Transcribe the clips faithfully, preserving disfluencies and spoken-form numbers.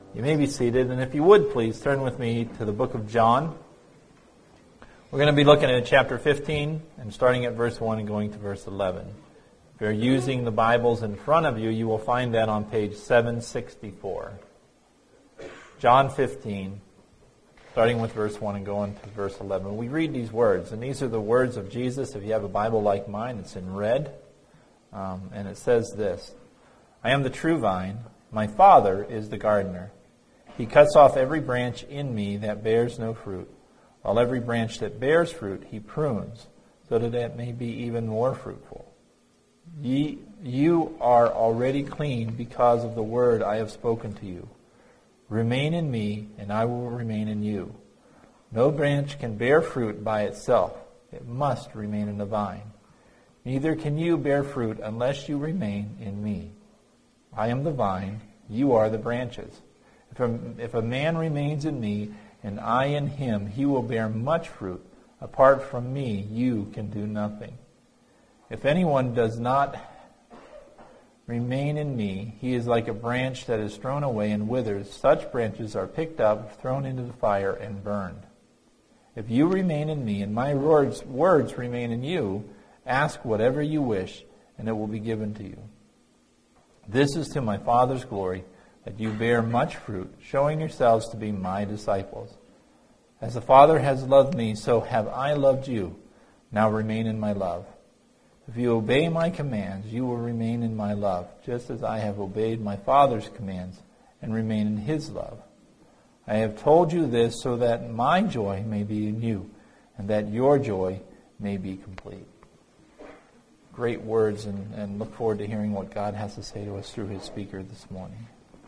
You may be seated, and if you would please turn with me to the book of John. We're going to be looking at chapter fifteen and starting at verse one and going to verse eleven. If you're using the Bibles in front of you, you will find that on page seven sixty-four. John fifteen, starting with verse one and going to verse eleven. We read these words, and these are the words of Jesus. If you have a Bible like mine, it's in red, um, and it says this: I am the true vine, my Father is the gardener. He cuts off every branch in me that bears no fruit, while every branch that bears fruit he prunes, so that it may be even more fruitful. Ye, you are already clean because of the word I have spoken to you. Remain in me, and I will remain in you. No branch can bear fruit by itself. It must remain in the vine. Neither can you bear fruit unless you remain in me. I am the vine, you are the branches. If a, if a man remains in me, and I in him, he will bear much fruit. Apart from me, you can do nothing. If anyone does not remain in me, he is like a branch that is thrown away and withers. Such branches are picked up, thrown into the fire, and burned. If you remain in me, and my words, words remain in you, ask whatever you wish, and it will be given to you. This is to my Father's glory, that you bear much fruit, showing yourselves to be my disciples. As the Father has loved me, so have I loved you. Now remain in my love. If you obey my commands, you will remain in my love, just as I have obeyed my Father's commands and remain in his love. I have told you this so that my joy may be in you, and that your joy may be complete. Great words, and, and look forward to hearing what God has to say to us through his speaker this morning.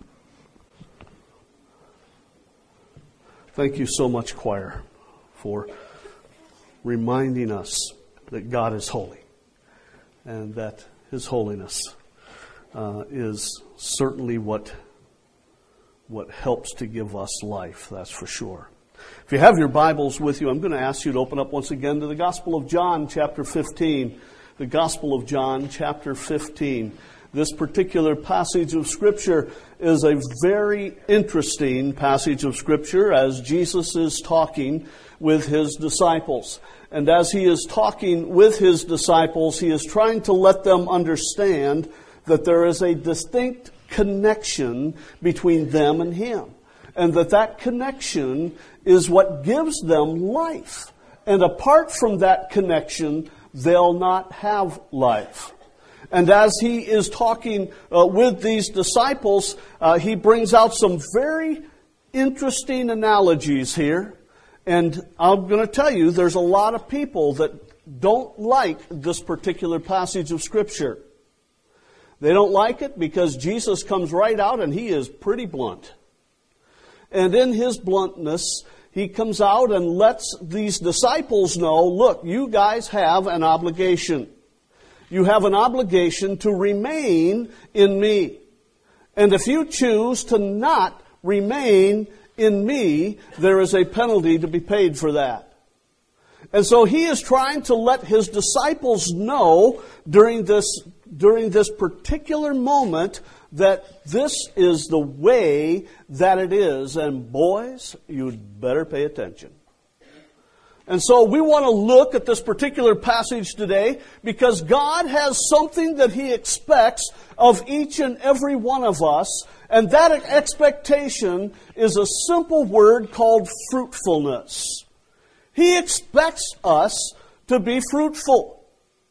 Thank you so much, choir, for reminding us that God is holy and that his holiness uh, is certainly what, what helps to give us life, that's for sure. If you have your Bibles with you, I'm going to ask you to open up once again to the Gospel of John, chapter fifteen. The Gospel of John, chapter fifteen. This particular passage of Scripture is a very interesting passage of Scripture as Jesus is talking with his disciples. And as he is talking with his disciples, he is trying to let them understand that there is a distinct connection between them and him. And that that connection is what gives them life. And apart from that connection, they'll not have life. And as he is talking uh, with these disciples, uh, he brings out some very interesting analogies here. And I'm going to tell you, there's a lot of people that don't like this particular passage of Scripture. They don't like it because Jesus comes right out and he is pretty blunt. And in his bluntness, he comes out and lets these disciples know, look, you guys have an obligation. You have an obligation to remain in me. And if you choose to not remain in me, there is a penalty to be paid for that. And so he is trying to let his disciples know during this, during this particular moment that this is the way that it is. And boys, you'd better pay attention. And so we want to look at this particular passage today because God has something that he expects of each and every one of us. And that expectation is a simple word called fruitfulness. He expects us to be fruitful.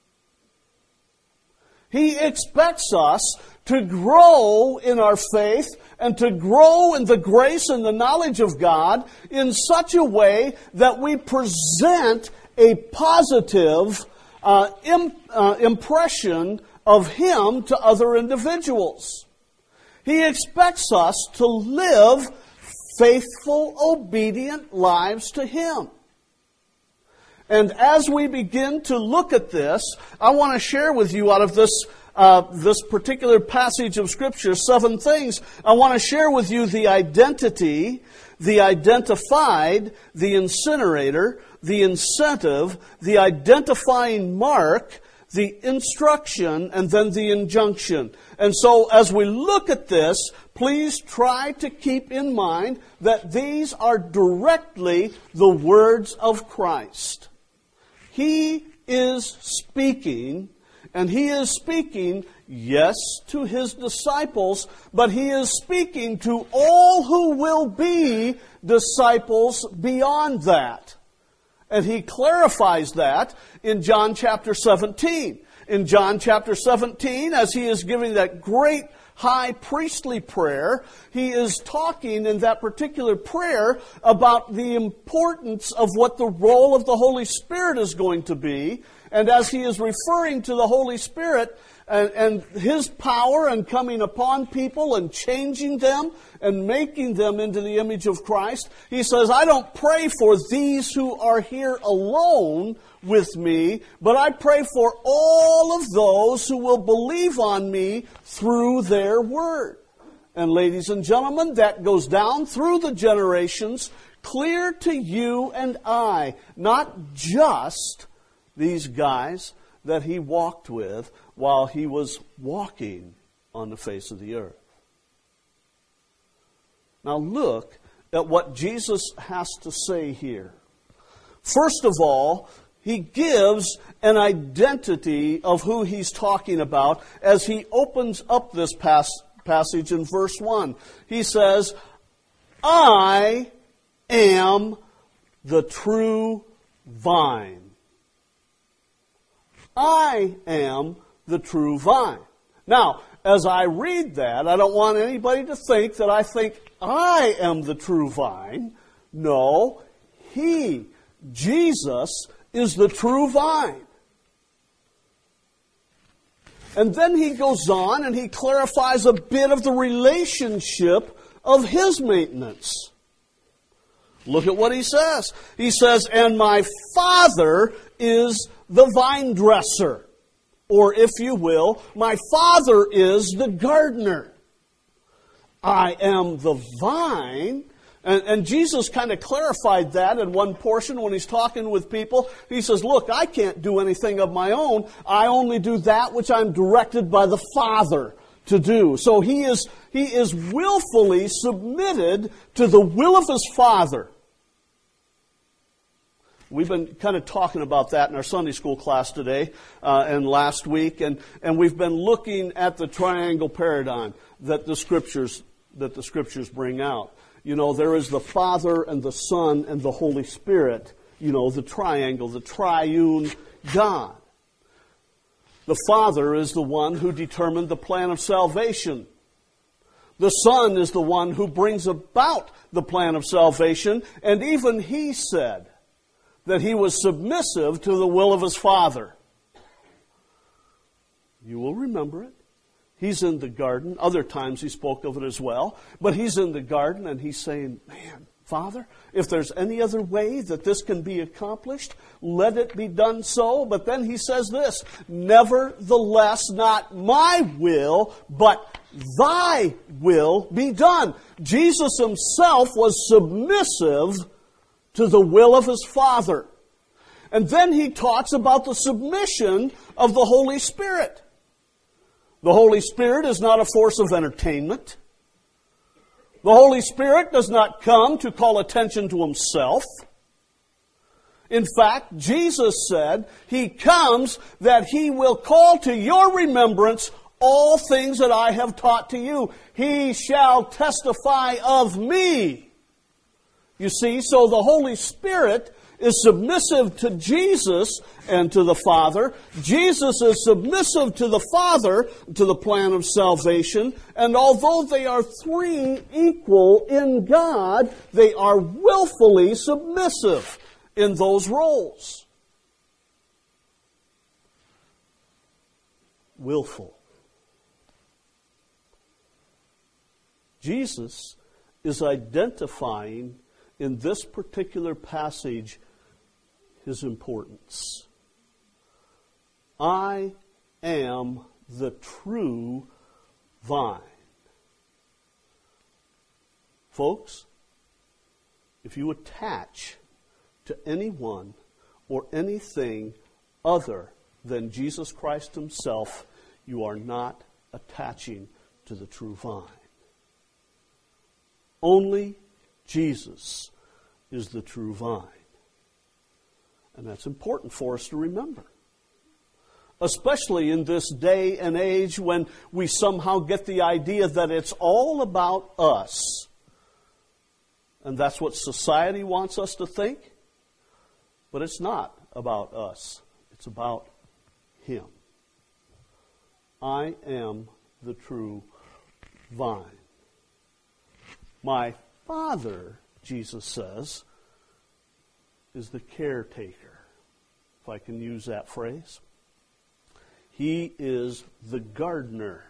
He expects us to grow in our faith and to grow in the grace and the knowledge of God in such a way that we present a positive uh, im- uh, impression of him to other individuals. He expects us to live faithful, obedient lives to him. And as we begin to look at this, I want to share with you out of this Uh, this particular passage of Scripture, seven things. I want to share with you the identity, the identified, the incinerator, the incentive, the identifying mark, the instruction and then the injunction. And so as we look at this, please try to keep in mind that these are directly the words of Christ. He is speaking, and He is speaking, yes, to His disciples, but He is speaking to all who will be disciples beyond that. And He clarifies that in John chapter seventeen. In John chapter seventeen, as He is giving that great high priestly prayer, He is talking in that particular prayer about the importance of what the role of the Holy Spirit is going to be. And as He is referring to the Holy Spirit and, and His power and coming upon people and changing them and making them into the image of Christ, He says, I don't pray for these who are here alone with me, but I pray for all of those who will believe on me through their word. And ladies and gentlemen, that goes down through the generations, clear to you and I, not just these guys that He walked with while He was walking on the face of the earth. Now look at what Jesus has to say here. First of all, He gives an identity of who He's talking about as He opens up this pas- passage in verse one. He says, I am the true vine. I am the true vine. Now, as I read that, I don't want anybody to think that I think I am the true vine. No, He, Jesus, is the true vine. And then He goes on and He clarifies a bit of the relationship of His maintenance. Look at what He says. He says, and my Father is the vine dresser. Or if you will, my Father is the gardener. I am the vine. And, and Jesus kind of clarified that in one portion when He's talking with people. He says, look, I can't do anything of my own. I only do that which I'm directed by the Father to do. So He is, he is willfully submitted to the will of His Father. We've been kind of talking about that in our Sunday school class today uh, and last week, and, and we've been looking at the triangle paradigm that the Scriptures that the Scriptures bring out. You know, there is the Father and the Son and the Holy Spirit. You know, the triangle, the triune God. The Father is the one who determined the plan of salvation. The Son is the one who brings about the plan of salvation, and even He said that He was submissive to the will of His Father. You will remember it. He's in the garden. Other times He spoke of it as well. But He's in the garden and He's saying, man, Father, if there's any other way that this can be accomplished, let it be done so. But then He says this, nevertheless, not my will, but Thy will be done. Jesus Himself was submissive to the will of His Father. And then He talks about the submission of the Holy Spirit. The Holy Spirit is not a force of entertainment. The Holy Spirit does not come to call attention to Himself. In fact, Jesus said He comes that He will call to your remembrance all things that I have taught to you. He shall testify of me. You see, so the Holy Spirit is submissive to Jesus and to the Father. Jesus is submissive to the Father, to the plan of salvation. And although they are three equal in God, they are willfully submissive in those roles. Willful. Jesus is identifying in this particular passage His importance. I am the true vine. Folks, if you attach to anyone or anything other than Jesus Christ himself, you are not attaching to the true vine. Only Jesus is the true vine. And that's important for us to remember. Especially in this day and age when we somehow get the idea that it's all about us. And that's what society wants us to think. But it's not about us. It's about Him. I am the true vine. My Father, Jesus says, is the caretaker, if I can use that phrase. He is the gardener.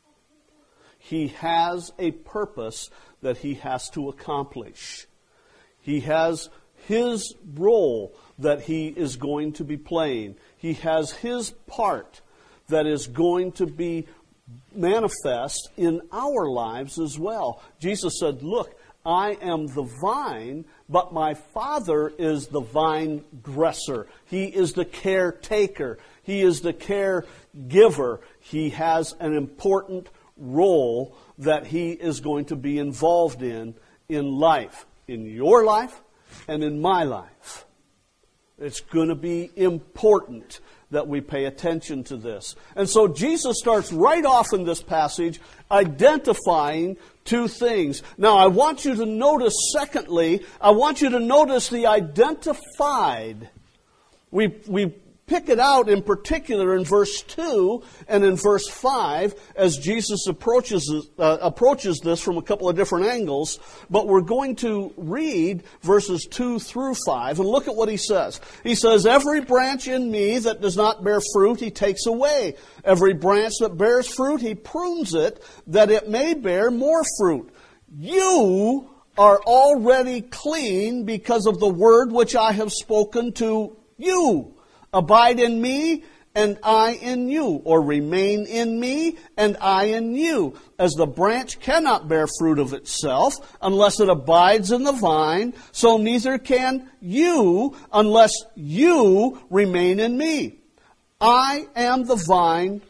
He has a purpose that he has to accomplish. He has his role that he is going to be playing. He has his part that is going to be manifest in our lives as well. Jesus said, look, I am the vine, but my Father is the vine dresser. He is the caretaker. He is the caregiver. He has an important role that he is going to be involved in in life, in your life and in my life. It's going to be important that we pay attention to this. And so Jesus starts right off in this passage identifying two things. Now I want you to notice, secondly, I want you to notice the identified. We, we pick it out in particular in verse two and in verse five as Jesus approaches uh, approaches this from a couple of different angles. But we're going to read verses two through five and look at what he says. He says, every branch in me that does not bear fruit, he takes away. Every branch that bears fruit, he prunes it, that it may bear more fruit. You are already clean because of the word which I have spoken to you. Abide in me, and I in you. Or remain in me, and I in you. As the branch cannot bear fruit of itself, unless it abides in the vine, so neither can you, unless you remain in me. I am the vine,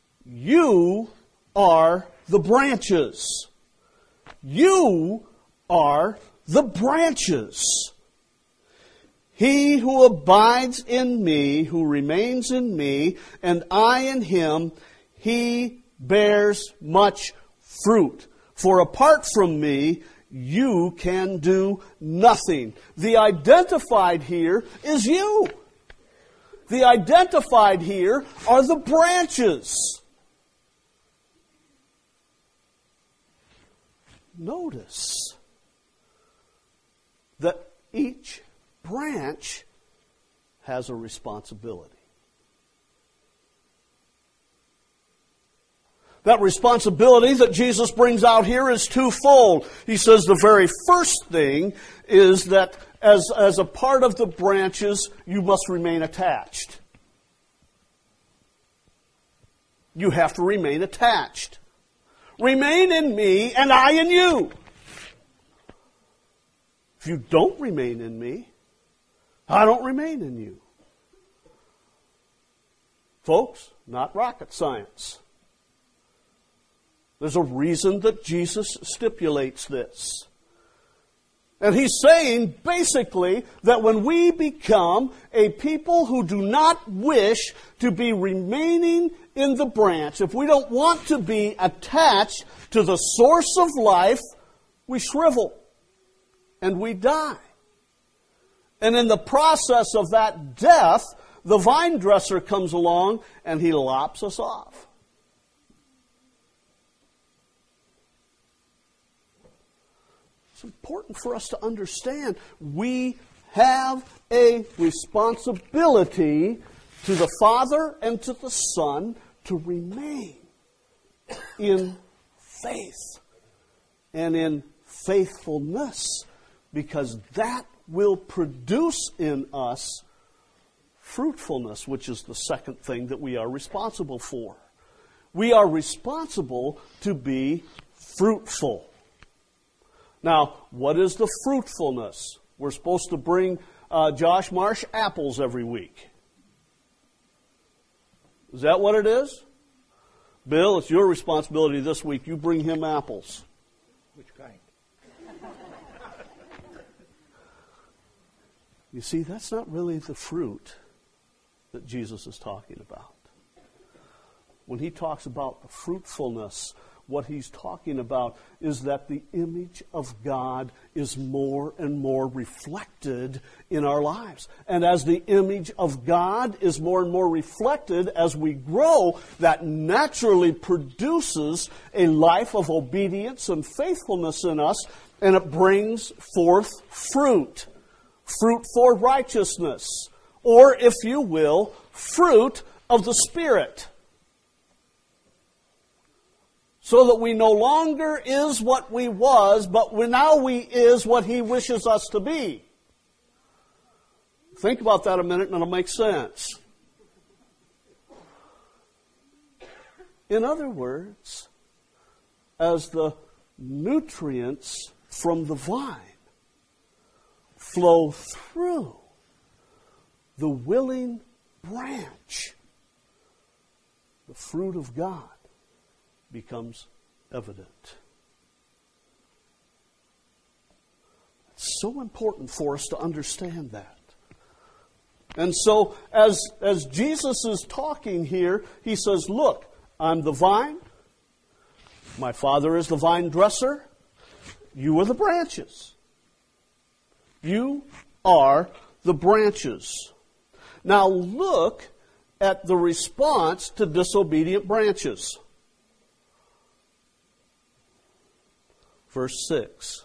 you are the branches. You are the branches. He who abides in me, who remains in me, and I in him, he bears much fruit. For apart from me, you can do nothing. The identified here is you. The identified here are the branches. Notice that each branch has a responsibility. That responsibility that Jesus brings out here is twofold. He says the very first thing is that as, as a part of the branches, you must remain attached. You have to remain attached. Remain in me and I in you. If you don't remain in me, I don't remain in you. Folks, not rocket science. There's a reason that Jesus stipulates this. And he's saying, basically, that when we become a people who do not wish to be remaining in the branch, if we don't want to be attached to the source of life, we shrivel and we die. And in the process of that death, the vine dresser comes along and he lops us off. It's important for us to understand we have a responsibility to the Father and to the Son to remain in faith and in faithfulness, because that will produce in us fruitfulness, which is the second thing that we are responsible for. We are responsible to be fruitful. Now, what is the fruitfulness? We're supposed to bring uh, Josh Marsh apples every week. Is that what it is? Bill, it's your responsibility this week. You bring him apples. Which kind? You see, that's not really the fruit that Jesus is talking about. When he talks about the fruitfulness, what he's talking about is that the image of God is more and more reflected in our lives. And as the image of God is more and more reflected as we grow, that naturally produces a life of obedience and faithfulness in us, and it brings forth fruit. Fruit for righteousness, or, if you will, fruit of the Spirit. So that we no longer is what we was, but we now we is what He wishes us to be. Think about that a minute and it'll make sense. In other words, as the nutrients from the vine flow through the willing branch, the fruit of God becomes evident. It's so important for us to understand that. And so, as, as Jesus is talking here, He says, look, I'm the vine. My Father is the vine dresser. You are the branches. You are the branches. Now look at the response to disobedient branches. Verse six.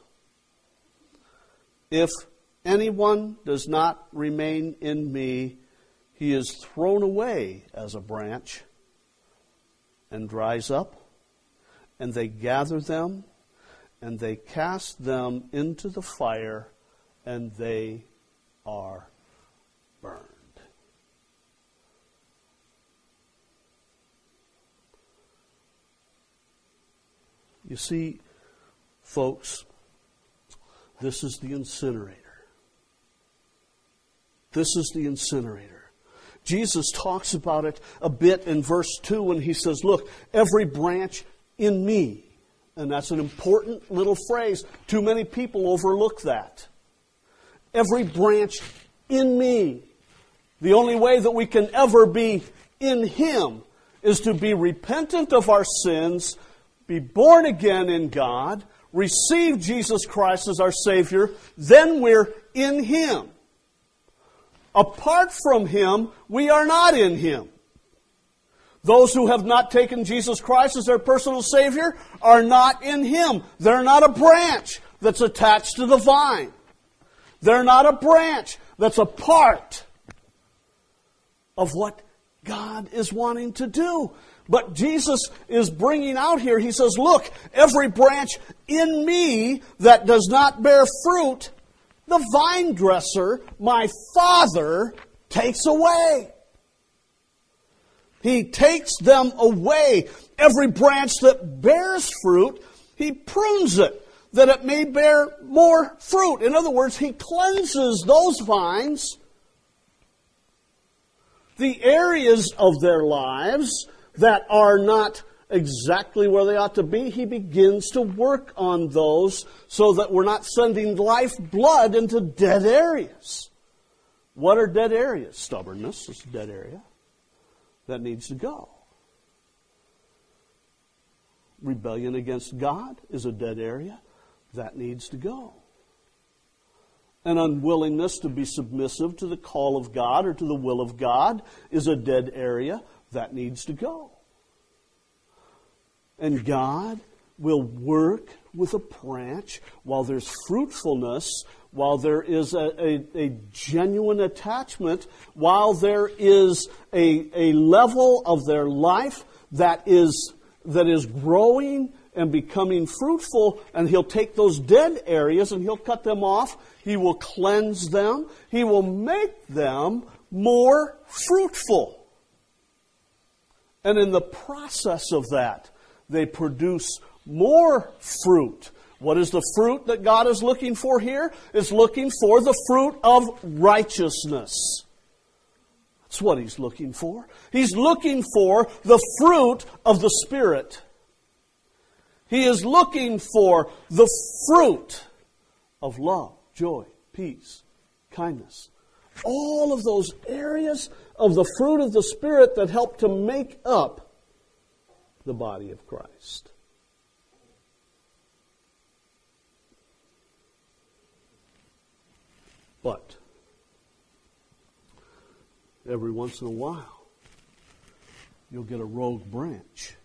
If anyone does not remain in me, he is thrown away as a branch and dries up, and they gather them, and they cast them into the fire, and they are burned. You see, folks, this is the incinerator. This is the incinerator. Jesus talks about it a bit in verse two when He says, look, every branch in me. And that's an important little phrase. Too many people overlook that. Every branch in me. The only way that we can ever be in Him is to be repentant of our sins, be born again in God, receive Jesus Christ as our Savior, then we're in Him. Apart from Him, we are not in Him. Those who have not taken Jesus Christ as their personal Savior are not in Him. They're not a branch that's attached to the vine. They're not a branch that's a part of what God is wanting to do. But Jesus is bringing out here, He says, look, every branch in me that does not bear fruit, the vine dresser, my Father, takes away. He takes them away. Every branch that bears fruit, He prunes it, that it may bear more fruit. In other words, He cleanses those vines, the areas of their lives that are not exactly where they ought to be. He begins to work on those so that we're not sending life blood into dead areas. What are dead areas? Stubbornness is a dead area that needs to go. Rebellion against God is a dead area that needs to go. An unwillingness to be submissive to the call of God or to the will of God is a dead area that needs to go. And God will work with a branch while there's fruitfulness, while there is a, a, a genuine attachment, while there is a, a level of their life that is, that is growing and becoming fruitful, and He'll take those dead areas and He'll cut them off. He will cleanse them. He will make them more fruitful. And in the process of that, they produce more fruit. What is the fruit that God is looking for here? It's looking for the fruit of righteousness. That's what He's looking for. He's looking for the fruit of the Spirit. He is looking for the fruit of love, joy, peace, kindness. All of those areas of the fruit of the Spirit that help to make up the body of Christ. But every once in a while, you'll get a rogue branch.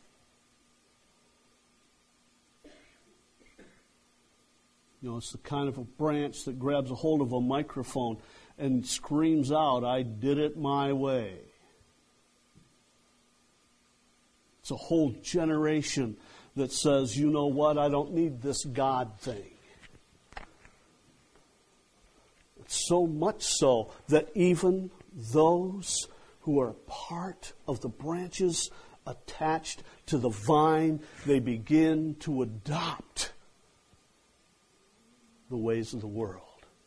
You know, it's the kind of a branch that grabs a hold of a microphone and screams out, "I did it my way." It's a whole generation that says, "You know what, I don't need this God thing." It's so much so that even those who are part of the branches attached to the vine, they begin to adopt the ways of the world.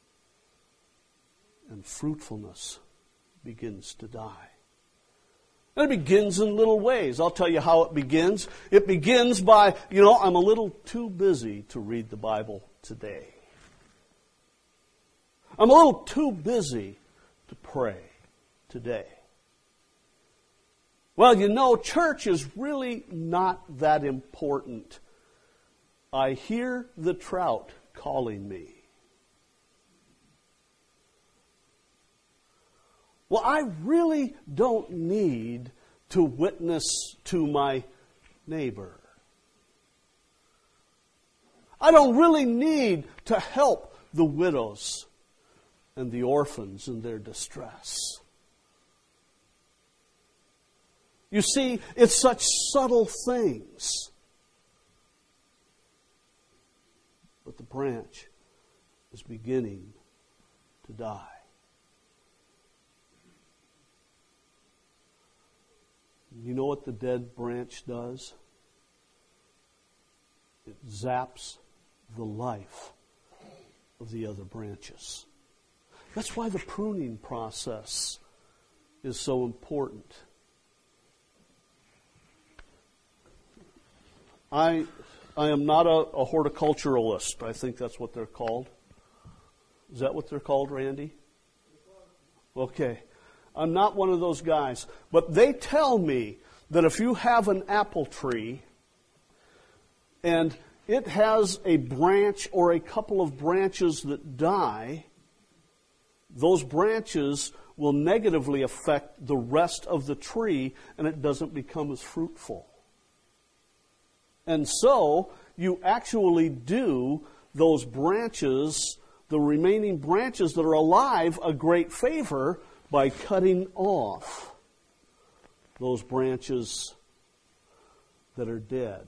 And fruitfulness begins to die. And it begins in little ways. I'll tell you how it begins. It begins by, you know, I'm a little too busy to read the Bible today. I'm a little too busy to pray today. Well, you know, church is really not that important. I hear the trout calling me. Well, I really don't need to witness to my neighbor. I don't really need to help the widows and the orphans in their distress. You see, it's such subtle things. But the branch is beginning to die. You know what the dead branch does? It zaps the life of the other branches. That's why the pruning process is so important. I I am not a, a horticulturalist. I think that's what they're called. Is that what they're called, Randy? Okay. I'm not one of those guys. But they tell me that if you have an apple tree and it has a branch or a couple of branches that die, those branches will negatively affect the rest of the tree and it doesn't become as fruitful. And so you actually do those branches, the remaining branches that are alive, a great favor by cutting off those branches that are dead.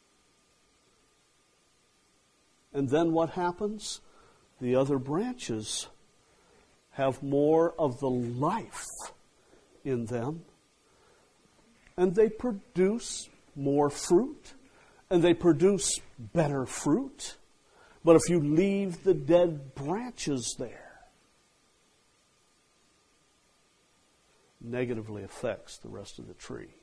And then what happens? The other branches have more of the life in them, and they produce more fruit, and they produce better fruit. But if you leave the dead branches there, negatively affects the rest of the tree.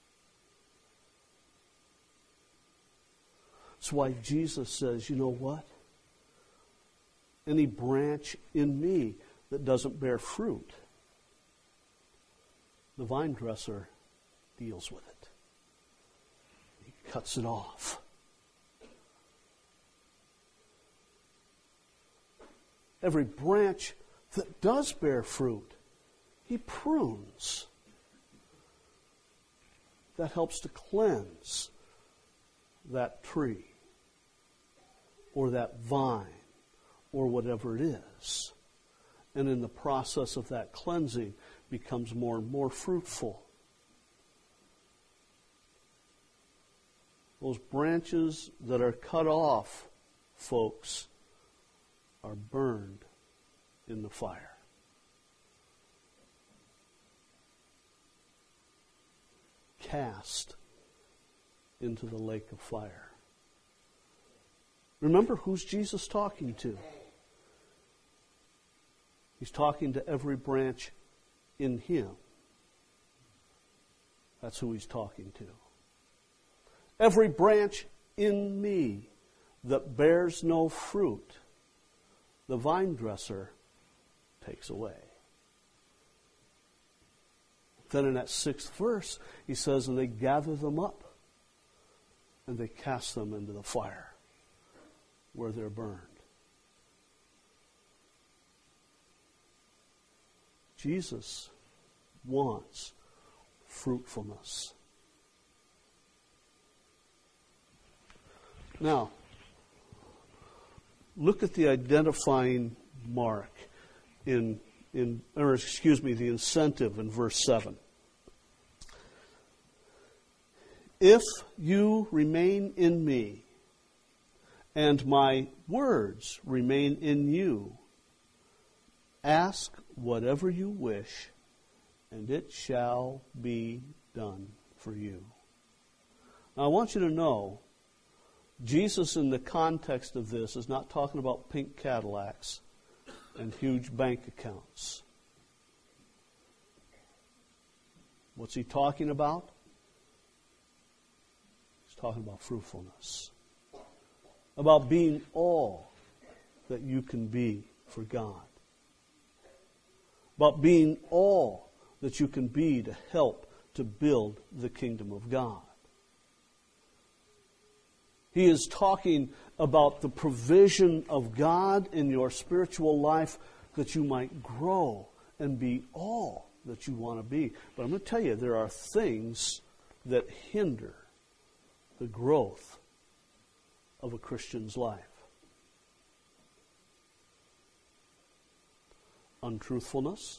That's why Jesus says, you know what? Any branch in me that doesn't bear fruit, the vine dresser deals with it. He cuts it off. Every branch that does bear fruit, He prunes. That helps to cleanse that tree or that vine or whatever it is. And in the process of that cleansing, becomes more and more fruitful. Those branches that are cut off, folks, are burned in the fire. Cast into the lake of fire. Remember, who's Jesus talking to? He's talking to every branch in Him. That's who he's talking to. Every branch in me that bears no fruit, the vine dresser takes away. Then in that sixth verse, he says, and they gather them up and they cast them into the fire where they're burned. Jesus wants fruitfulness. Now, look at the identifying mark in, in or excuse me, the incentive in verse seven. If you remain in me, and my words remain in you, ask whatever you wish, and it shall be done for you. Now I want you to know, Jesus in the context of this is not talking about pink Cadillacs and huge bank accounts. What's he talking about? He's talking about fruitfulness. About being all that you can be for God. About being all that you can be to help to build the kingdom of God. He is talking about the provision of God in your spiritual life that you might grow and be all that you want to be. But I'm going to tell you, there are things that hinder the growth of a Christian's life. Untruthfulness,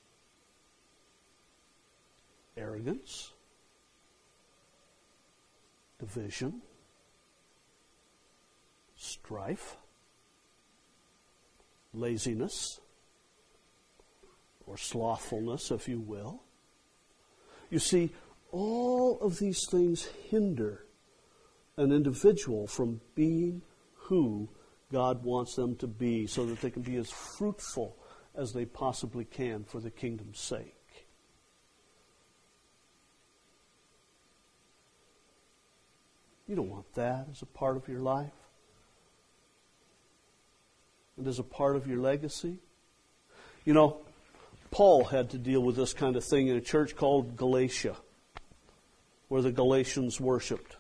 arrogance, division, strife, laziness, or slothfulness, if you will. You see, all of these things hinder an individual from being who God wants them to be so that they can be as fruitful as they possibly can for the kingdom's sake. You don't want that as a part of your life and as a part of your legacy. You know, Paul had to deal with this kind of thing in a church called Galatia, where the Galatians worshipped.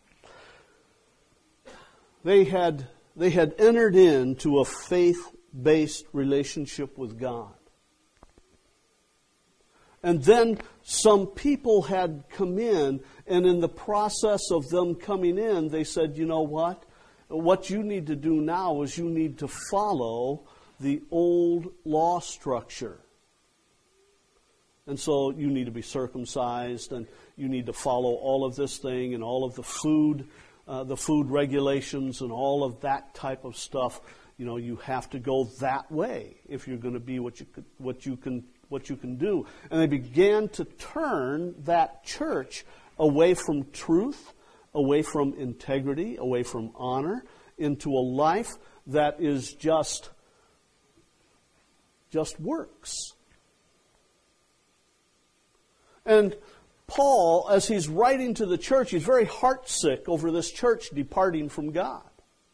They had, they had entered into a faith-based relationship with God. And then some people had come in, and in the process of them coming in, they said, you know what? What you need to do now is you need to follow the old law structure. And so you need to be circumcised, and you need to follow all of this thing and all of the food Uh, the food regulations and all of that type of stuff. You know, you have to go that way if you're going to be what you could, what you can what you can do. And they began to turn that church away from truth, away from integrity, away from honor, into a life that is just just works. And Paul, as he's writing to the church, he's very heartsick over this church departing from God.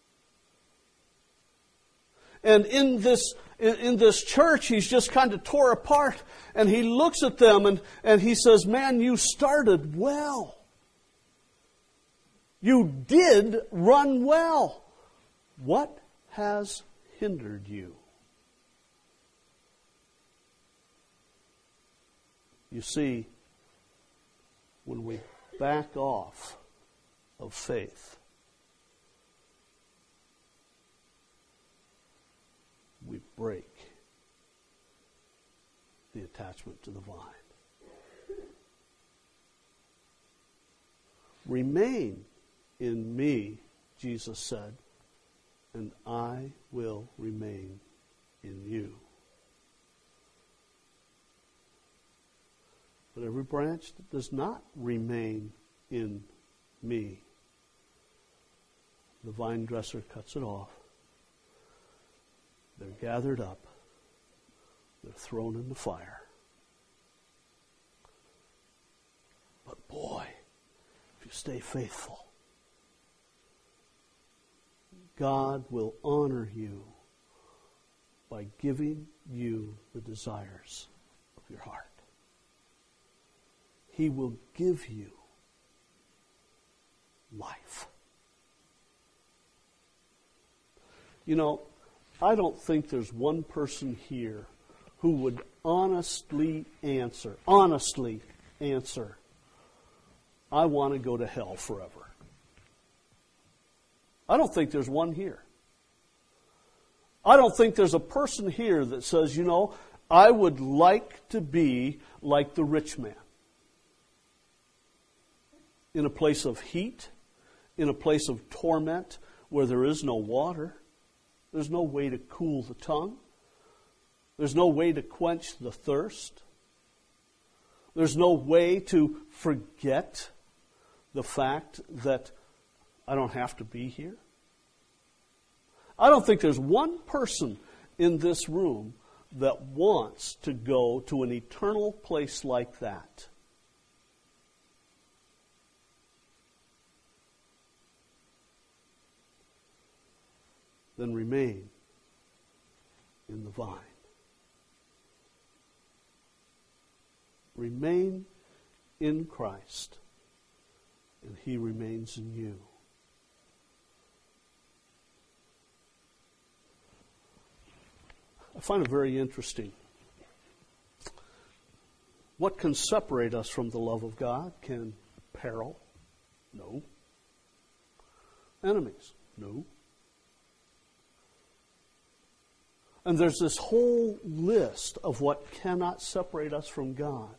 And in this in, in this church, he's just kind of tore apart. And he looks at them and, and he says, man, you started well. You did run well. What has hindered you? You see, when we back off of faith, we break the attachment to the vine. Remain in me, Jesus said, and I will remain in you. But every branch that does not remain in me, the vine dresser cuts it off. They're gathered up. They're thrown in the fire. But you stay faithful, God will honor you by giving you the desires of your heart. He will give you life. You know, I don't think there's one person here who would honestly answer, honestly answer, I want to go to hell forever. I don't think there's one here. I don't think there's a person here that says, you know, I would like to be like the rich man. In a place of heat, in a place of torment, where there is no water. There's no way to cool the tongue. There's no way to quench the thirst. There's no way to forget the fact that I don't have to be here. I don't think there's one person in this room that wants to go to an eternal place like that. Then remain in the vine. Remain in Christ, and He remains in you. I find it very interesting. What can separate us from the love of God? Can peril? No. Enemies? No. And there's this whole list of what cannot separate us from God.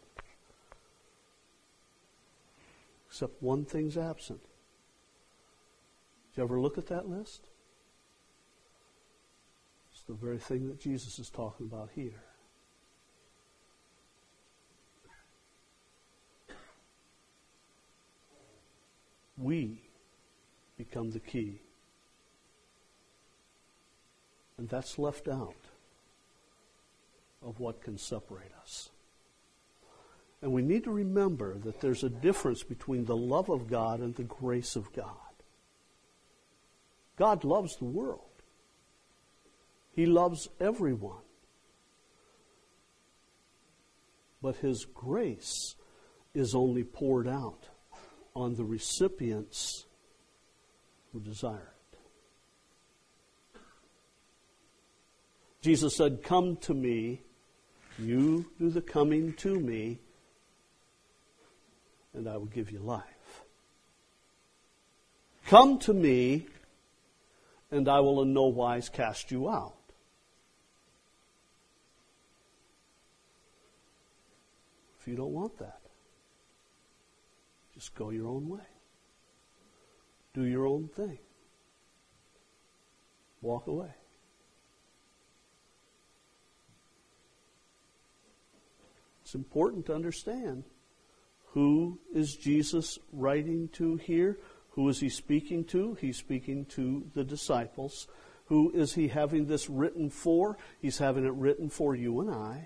Except one thing's absent. Did you ever look at that list? It's the very thing that Jesus is talking about here. We become the key. And that's left out of what can separate us. And we need to remember that there's a difference between the love of God and the grace of God. God loves the world. He loves everyone. But His grace is only poured out on the recipients who desire it. Jesus said, "Come to me, you do the coming to me, and I will give you life. Come to me, and I will in no wise cast you out." If you don't want that, just go your own way. Do your own thing. Walk away. It's important to understand, who is Jesus writing to here? Who is He speaking to? He's speaking to the disciples. Who is He having this written for? He's having it written for you and I.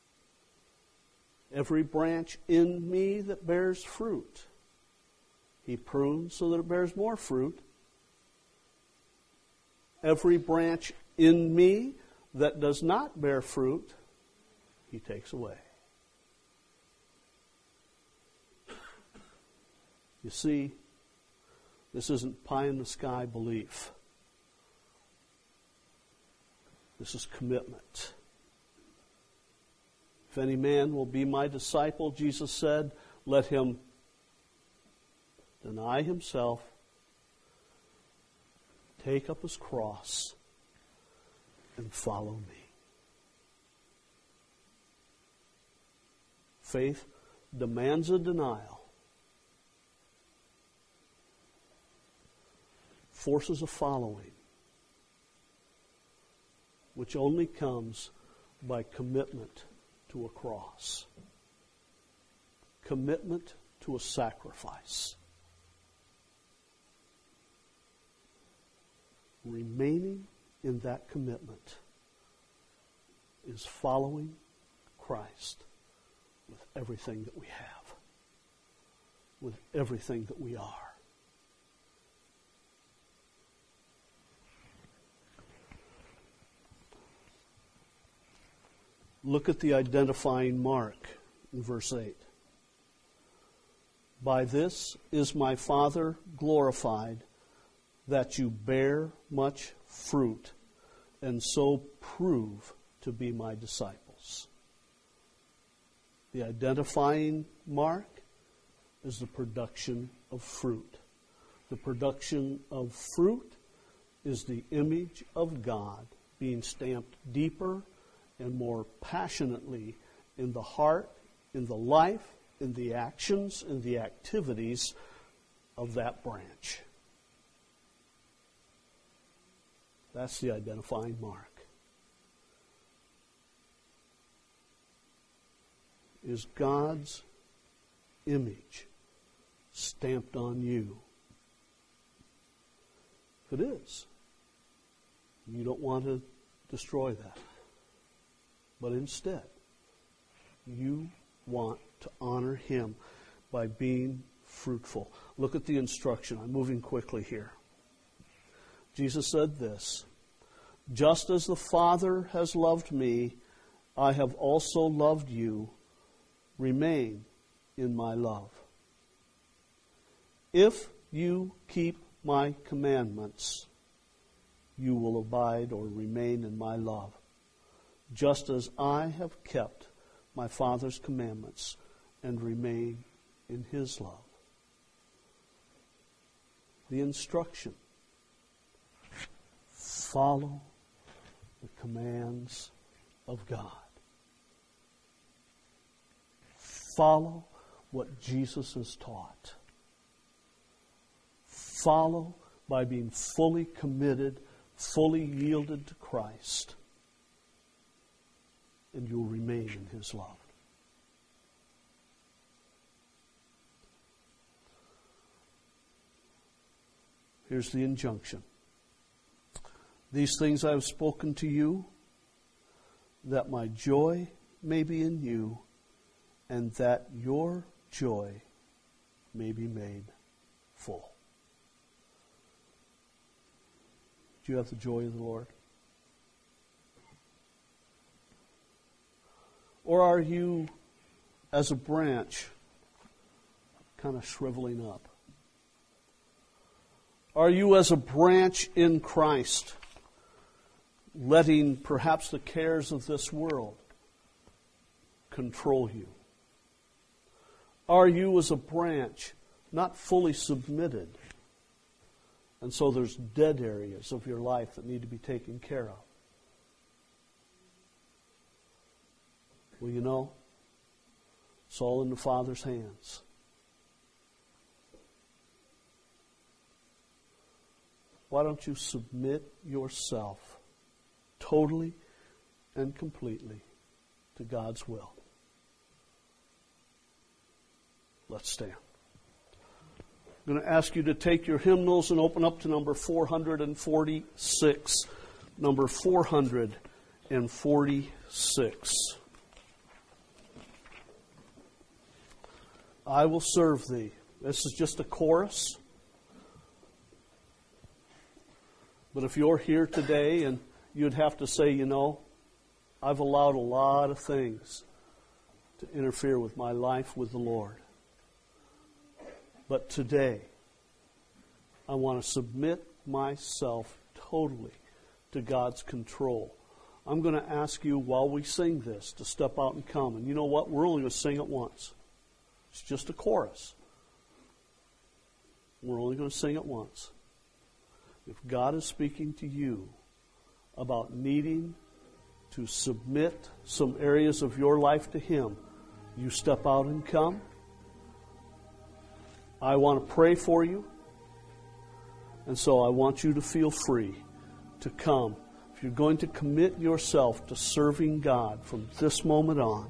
Every branch in me that bears fruit, He prunes so that it bears more fruit. Every branch in me that does not bear fruit, He takes away. You see, this isn't pie-in-the-sky belief. This is commitment. If any man will be my disciple, Jesus said, let him deny himself, take up his cross, and follow me. Faith demands a denial. Forces a following, which only comes by commitment to a cross. Commitment to a sacrifice. Remaining in that commitment is following Christ with everything that we have. with everything that we are. Look at the identifying mark in verse eight. By this is my Father glorified, that you bear much fruit, and so prove to be my disciples. The identifying mark is the production of fruit. The production of fruit is the image of God being stamped deeper and more passionately in the heart, in the life, in the actions, in the activities of that branch. That's the identifying mark. Is God's image stamped on you? If it is, you don't want to destroy that. But instead, you want to honor Him by being fruitful. Look at the instruction. I'm moving quickly here. Jesus said this, just as the Father has loved me, I have also loved you. Remain in my love. If you keep my commandments, you will abide or remain in my love, just as I have kept my Father's commandments and remain in His love. The instruction: follow the commands of God. Follow what Jesus has taught. Follow by being fully committed, fully yielded to Christ, and you'll remain in His love. Here's the injunction. These things I have spoken to you, that my joy may be in you, and that your joy may be made full. Do you have the joy of the Lord? Or are you, as a branch, kind of shriveling up? Are you, as a branch in Christ, letting perhaps the cares of this world control you? Are you, as a branch, not fully submitted, and so there's dead areas of your life that need to be taken care of? Well, you know, it's all in the Father's hands. Why don't you submit yourself totally and completely to God's will? Let's stand. I'm going to ask you to take your hymnals and open up to number four hundred forty-six. Number four hundred forty-six. I will serve thee. This is just a chorus. But if you're here today and you'd have to say, you know, I've allowed a lot of things to interfere with my life with the Lord. But today, I want to submit myself totally to God's control. I'm going to ask you while we sing this to step out and come. And you know what? We're only going to sing it once. It's just a chorus. We're only going to sing it once. If God is speaking to you about needing to submit some areas of your life to Him, you step out and come. I want to pray for you. And so I want you to feel free to come. If you're going to commit yourself to serving God from this moment on,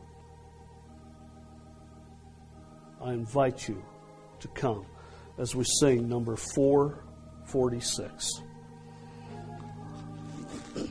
I invite you to come as we sing number four forty-six.